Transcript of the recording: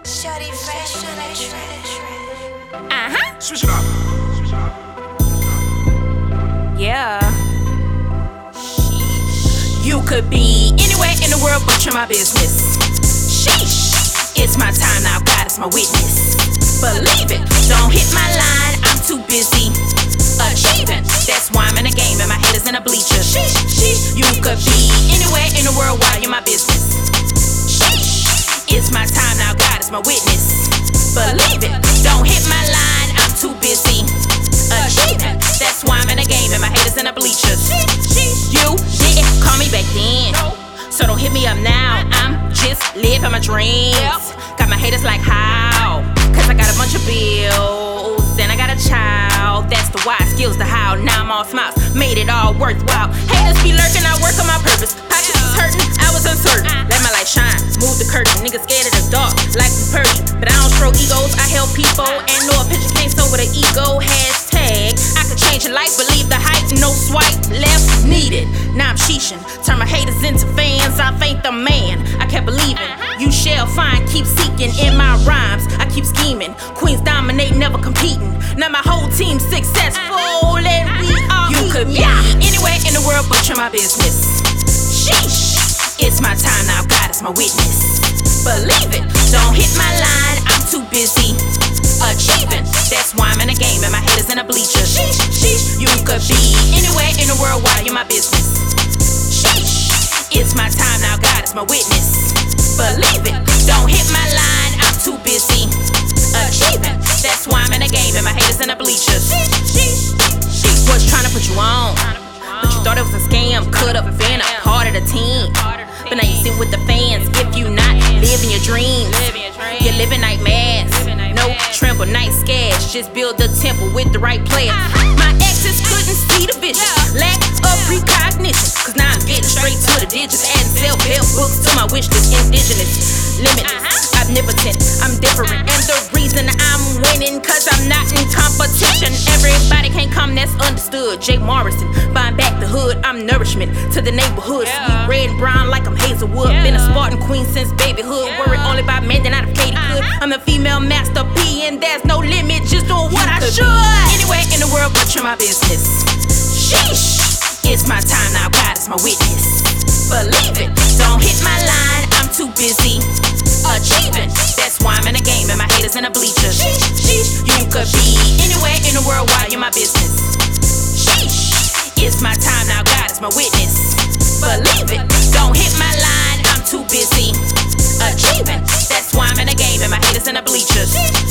Shorty fresh on that track. Switch it up. Yeah. You could be anywhere in the world, but you're my business. Sheesh. It's my time now, God is my witness. Believe it, don't hit my line, I'm too busy achieving. That's why I'm in the game and my head is in a bleacher. Sheesh, sheesh. You could be anywhere in the world while you're my business. Sheesh. It's my time now, God is my witness. Believe it, don't hit my line, I'm too busy achieving. That's why I'm in the game and my head is in the bleachers. You didn't call me back then, so don't hit me up now. I'm just living my dreams. Got my haters like how? Cause I got a bunch of bills and I got a child. That's the why, skills the how. Now I'm all smiles, made it all worthwhile. Haters be lurking, I work on my purpose. Pockets was hurting, I was uncertain. Let my light shine, move the curtain. Niggas scared of the dark, like we Persian. But I don't stroke egos, I help people. And no, a picture can't sew with an ego. Hashtag, I could change your life, believe the hype. No swipe, left needed. Now I'm sheeshing, turn my haters into fans. I thank the man, I kept believing. You shall find, keep seeking in my rhymes. I keep scheming, queens dominate, never competing. Now my whole team's successful and we all you could be anywhere in the world, but you're my business. Sheesh, it's my time now, God is my witness. Believe it, don't hit my line, I'm too busy achieving. That's why I'm in the game and my head is in a bleacher. Sheesh, sheesh. You could be anywhere in the world while you're my business. Sheesh, it's my time now, God is my witness. Believe it, don't hit my line, I'm too busy achieving. That's why I'm in the game and my head is in the bleachers. She was trying to put you on, but you thought it was a scam. Could have been a part of the team, but now you sit with the fans. If you not living your dreams, you're living nightmares. No tremble, night scares. Just build the temple with the right player. My exes couldn't see the vision, lack of precognition. Cause now I'm getting straight to the digits, adding self-help books to my wish list. Indigenous, limitless, omnipotent, I'm different. And the reason I'm winning, cause I'm not in competition. Everybody can't come, that's understood. Jay Morrison, buying back the hood. I'm nourishment to the neighborhood. Sweet red and brown like I'm Hazelwood. Been a Spartan queen since babyhood. Worried only about men that not a Katie could. I'm a female master P and there's no limit, just doing what I should. Anywhere in the world but you're my business. Sheesh, it's my time now, God is my witness. Believe it, don't hit my line, I'm too busy achieving. That's why I'm in the game and my haters in the bleachers. Sheesh, you could be anywhere in the world while you're my business. Sheesh, it's my time now, God is my witness. Believe it, don't hit my line, I'm too busy achieving. That's why I'm in the game and my haters in the bleachers.